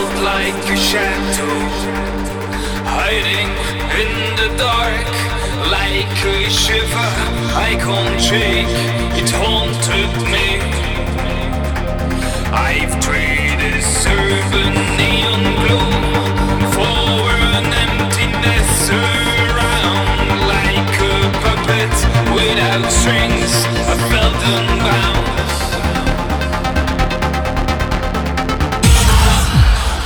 like a shadow, hiding in the dark, like a shiver I can't shake. It haunted me. I've traded souvenir